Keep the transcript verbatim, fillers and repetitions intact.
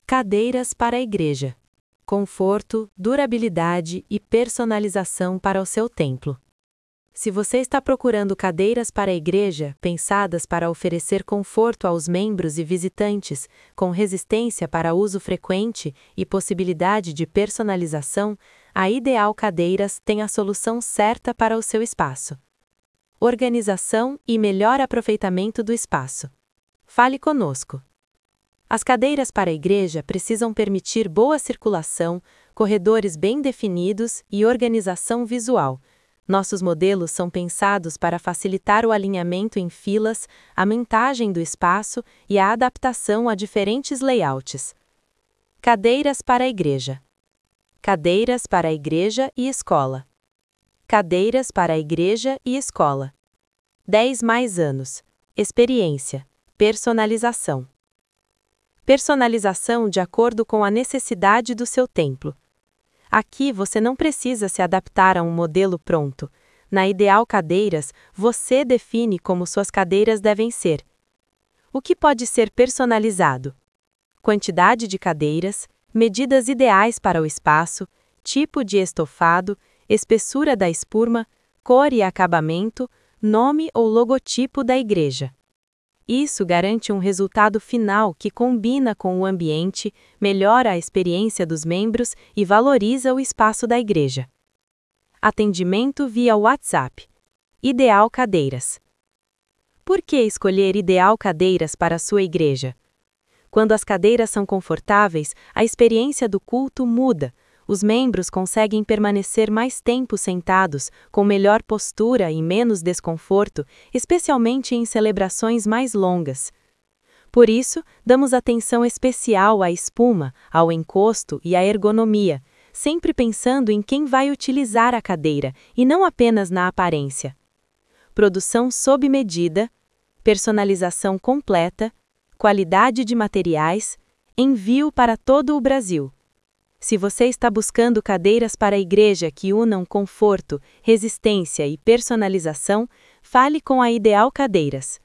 Cadeiras para a igreja. Conforto, durabilidade e personalização para o seu templo. Se você está procurando cadeiras para a igreja, pensadas para oferecer conforto aos membros e visitantes, com resistência para uso frequente e possibilidade de personalização, a Ideal Cadeiras tem a solução certa para o seu espaço. Organização e melhor aproveitamento do espaço. Fale conosco. As cadeiras para a igreja precisam permitir boa circulação, corredores bem definidos e organização visual. Nossos modelos são pensados para facilitar o alinhamento em filas, a montagem do espaço e a adaptação a diferentes layouts. Cadeiras para a igreja. Cadeiras para a igreja e escola. Cadeiras para a igreja e escola. dez mais anos. Experiência. Personalização. Personalização de acordo com a necessidade do seu templo. Aqui você não precisa se adaptar a um modelo pronto. Na Ideal Cadeiras, você define como suas cadeiras devem ser. O que pode ser personalizado? Quantidade de cadeiras, medidas ideais para o espaço, tipo de estofado, espessura da espuma, cor e acabamento, nome ou logotipo da igreja. Isso garante um resultado final que combina com o ambiente, melhora a experiência dos membros e valoriza o espaço da igreja. Atendimento via WhatsApp. Ideal Cadeiras. Por que escolher Ideal Cadeiras para a sua igreja? Quando as cadeiras são confortáveis, a experiência do culto muda. Os membros conseguem permanecer mais tempo sentados, com melhor postura e menos desconforto, especialmente em celebrações mais longas. Por isso, damos atenção especial à espuma, ao encosto e à ergonomia, sempre pensando em quem vai utilizar a cadeira e não apenas na aparência. Produção sob medida, personalização completa, qualidade de materiais, envio para todo o Brasil. Se você está buscando cadeiras para a igreja que unam conforto, resistência e personalização, fale com a Ideal Cadeiras.